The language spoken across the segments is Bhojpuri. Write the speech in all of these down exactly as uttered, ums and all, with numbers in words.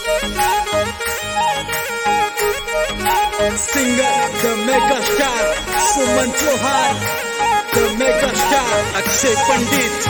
Singer, the mega star, Suman Chauhan, the mega star, Akshay Pandit.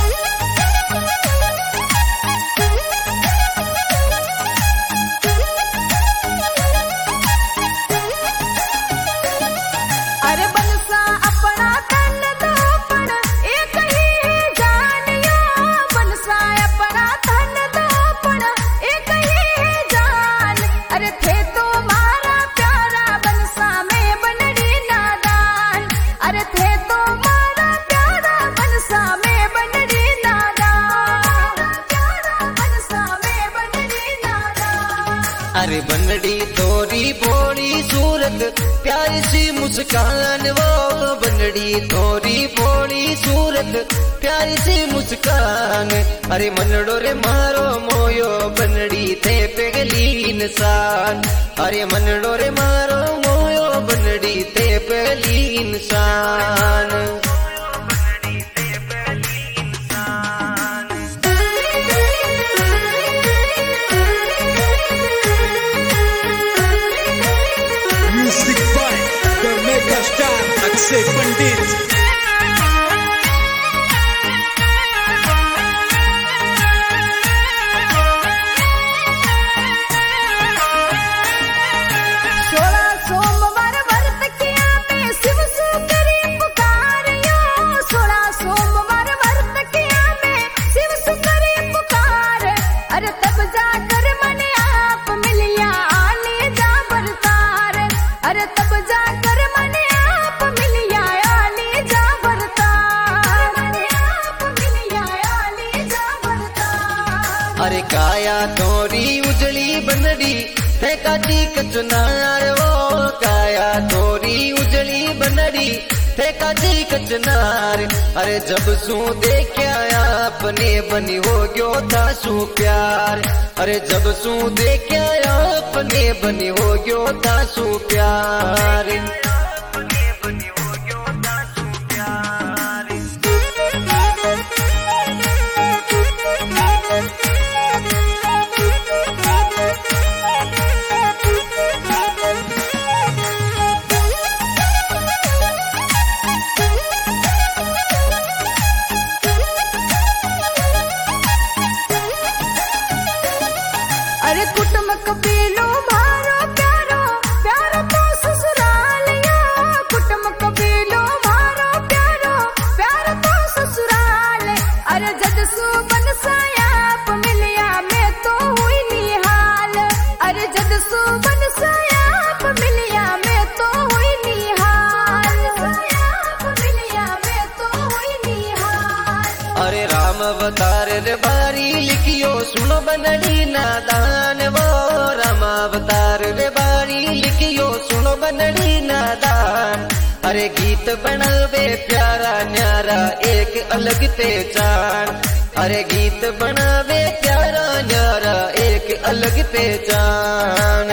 अरे बनसा अपना तन दो पण एक ही जानियो, बनसा अपना तन दो पण एक ही जान। अरे थे तो मारा प्यारा बनसा में बनड़ी नादान, अरे थे तो मारा प्यारा बनसा में बनड़ी नादान, प्यारा बनसा में बनड़ी नादान। अरे बनड़ी तोरी भोली सूरत प्यारी सी मुस्कान, वो बनड़ी तोरी भोली सूरत प्यारी सी मुस्कान। अरे मनड़ो रे मारो मोयो बनड़ी थे पगली इंसान, अरे मनड़ो रे मारो मोयो बनड़ी थे पगली इंसान। Music by the mega star, Akshay Pandit. सोलह सोमवार व्रत किया मैं शिव से करी पुकारियो, सोलह सोमवार व्रत किया मैं शिव से करी पुकार। अरे तब जाकर मन आप मिलिया आने जा बरतार, अरे तब जाकर मन आप मिलिया आने जा बरतार, मन आप मिलिया आने जा बरतार। अरे काया तोरी उजली बनड़ी थे काटी कचनार, वो काया तोरी उजली बनड़ी थे काटी कचनार। अरे जब सू देखा अपने बनी हो गयो था सू प्यार, अरे जब सू देखा अपने बनी हो गयो था सू प्यार। अरे कुटुंब कबीलो मारो प्यारो प्यारो तो ससुरालिया, कुटुंब कबीलो मारो प्यारो प्यारो तो ससुराल। अरे जद सु बनसाया आप मिलिया मैं तो हुई निहाल, अरे जद सु बनसाया आप मिलिया मैं तो हुई निहाल, आप मिलिया मैं तो हुई निहाल। अरे राम अवतार रे बारी लिखियो सुनो बनड़ी नादान, वो राम अवतार रे बारी लिखियो सुनो बनड़ी नादान। अरे गीत बनावे प्यारा न्यारा एक अलग पहचान, अरे गीत बनावे प्यारा न्यारा एक अलग पहचान।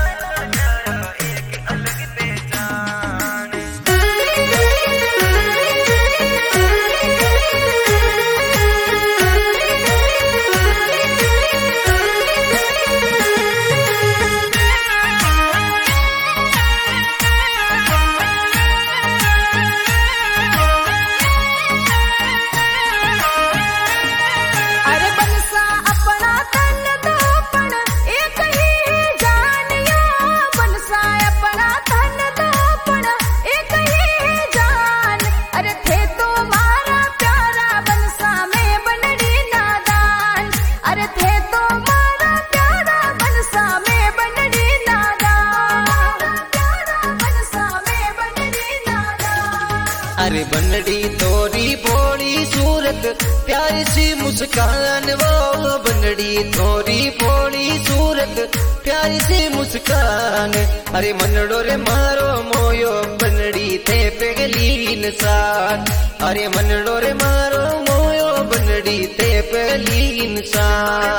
अरे बनसा अपना तन दो पण एक ही जानियो, बनसा अपना तन दो पण एक ही जान। अरे थे तो मारा प्यारा बनसा में बनड़ी नादान, अरे थे तो मारा प्यारा बनसा में बनड़ी नादान, प्यारा बनसा में बनड़ी नादान। अरे बनड़ी तोरी भोली सूरत प्यारी सी मुस्कान, वो बनड़ी तोरी भोली सूरत प्यारी सी मुस्कान। अरे मनड़ो रे मारो मोयो बनड़ी थे पगली इंसान, अरे मनड़ो रे मारो मोयो बनड़ी थे पगली इंसान।